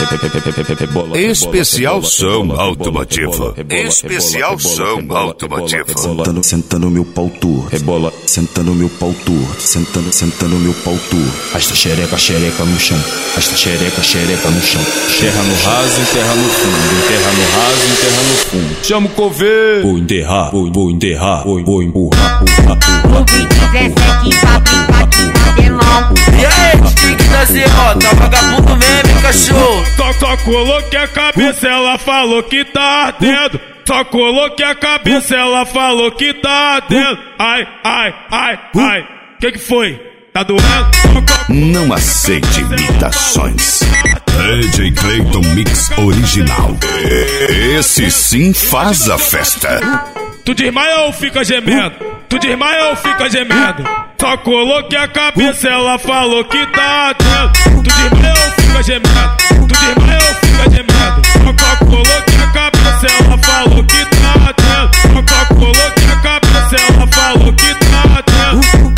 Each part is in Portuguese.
Especial som automotivo. Especial som automotivo. Senta no meu pau torto, senta no meu pau torto, senta no meu pau torto. Arrasta xereca no chão, arrasta xereca no chão. Enterra no raso, enterra no fundo, enterra no raso, enterra no fundo. Chama o coveiro. Vou enterrar, vou enterrar, vou empurrar. O que quiser aqui, papelão. E aí, tique da Zerota, vagabundo mesmo, cachorro. Só coloquei a cabeça, ela falou que tá ardendo. Só coloquei a cabeça, ela falou que tá ardendo. Ai, que foi? Tá doendo? Não aceite imitações. DJ Clayton Mix original. Esse sim faz a festa. Tu desmaia ou fica gemendo? Tu desmaia ou fica gemendo? Só coloquei a cabeça, ela falou que tá ardendo. Tu desmaia ou fica gemendo? Tu desmaia ou fica gemendo? Só coloquei a cabeça, ela falou que tá ardendo. Só coloquei a cabeça, ela falou que tá ardendo.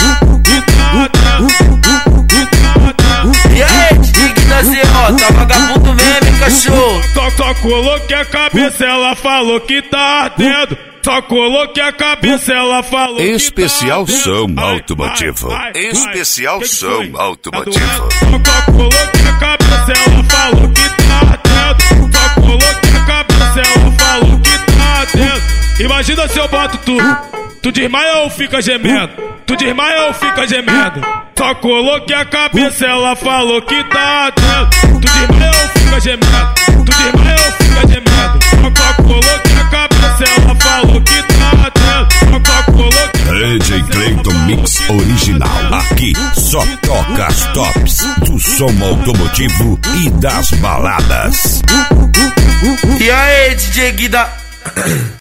E aí, tique da Zerota, vagabundo mesmo, cachorro. Só coloquei a cabeça, ela falou que tá ardendo. Só coloquei a cabeça, ela falou que tá Especial som automotivo. Especial som automotivo. Só coloquei a cabeça, ela falou que tá ardendo. Só coloquei a cabeça, ela falou que tá ardendo. Imagina se eu boto tudo. Tu desmaia ou fica gemendo? Tu desmaia ou fica gemendo? Só coloquei a cabeça, ela falou que tá ardendo. Tu desmaia ou fica gemendo? Tu desmaia ou fica gemendo? Só coloquei a cabeça, ela falou que tá ardendo. Só coloquei. DJ Clayton Mix original. Aqui só toca as tops do som automotivo e das baladas. E aí, DJ Guida.